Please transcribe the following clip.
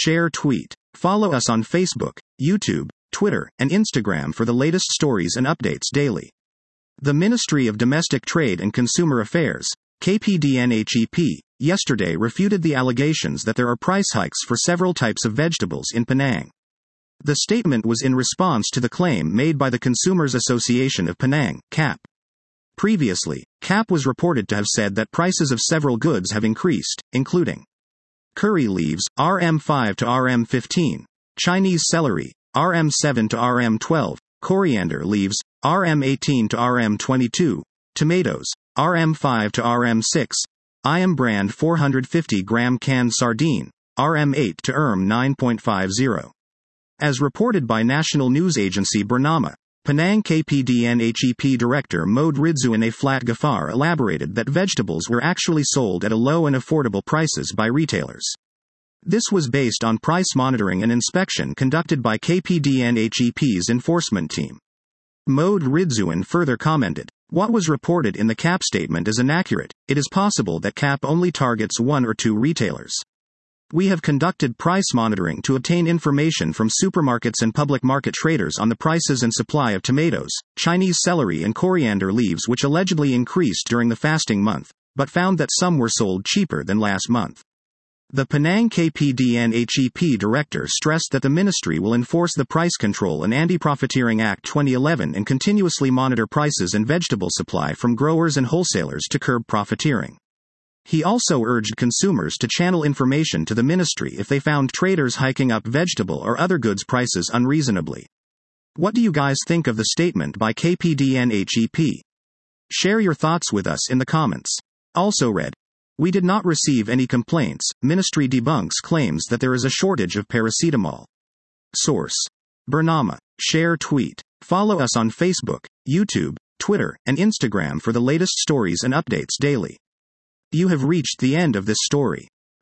share, tweet. Follow us on Facebook, YouTube, Twitter, and Instagram for the latest stories and updates daily. The Ministry of Domestic Trade and Consumer Affairs, KPDNHEP, yesterday refuted the allegations that there are price hikes for several types of vegetables in Penang. The statement was in response to the claim made by the Consumers Association of Penang, CAP. Previously, CAP was reported to have said that prices of several goods have increased, including curry leaves, RM5 to RM15, Chinese celery, RM7 to RM12, coriander leaves, RM18 to RM22, tomatoes, RM5 to RM6, IM brand 450-gram canned sardine, RM8 to RM9.50. As reported by national news agency Bernama, Penang KPDNHEP Director Mohd Ridzuan A. Flat Ghaffar elaborated that vegetables were actually sold at a low and affordable prices by retailers. This was based on price monitoring and inspection conducted by KPDNHEP's enforcement team. Mohd Ridzuan further commented, "What was reported in the CAP statement is inaccurate. It is possible that CAP only targets one or two retailers. We have conducted price monitoring to obtain information from supermarkets and public market traders on the prices and supply of tomatoes, Chinese celery and coriander leaves which allegedly increased during the fasting month, but found that some were sold cheaper than last month." The Penang KPDNHEP director stressed that the ministry will enforce the Price Control and Anti-Profiteering Act 2011 and continuously monitor prices and vegetable supply from growers and wholesalers to curb profiteering. He also urged consumers to channel information to the ministry if they found traders hiking up vegetable or other goods prices unreasonably. What do you guys think of the statement by KPDNHEP? Share your thoughts with us in the comments. Also read, "We did not receive any complaints. Ministry debunks claims that there is a shortage of paracetamol." Source: Bernama. Share, tweet. Follow us on Facebook, YouTube, Twitter, and Instagram for the latest stories and updates daily. You have reached the end of this story.